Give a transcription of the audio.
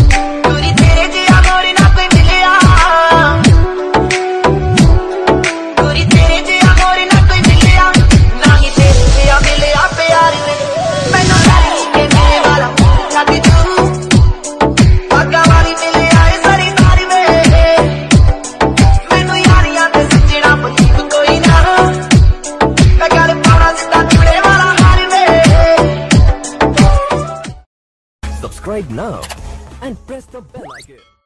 दूरी तेरे जिया मोड़ ना कोई मिलिया, दूरी तेरे जिया मोड़ ना कोई मिलिया, ना ही तेरे जिया मिलिया प्यार वे। मैनू सारी के मेरे वाला छाती तू पग्गा वाली मिले आए सारी तारी वे। मैनू यारियां ते सजना बलीक कोई ना, मैं गल पाना सिद्धा चूड़े वाला हार वे। Subscribe now and press the bell icon.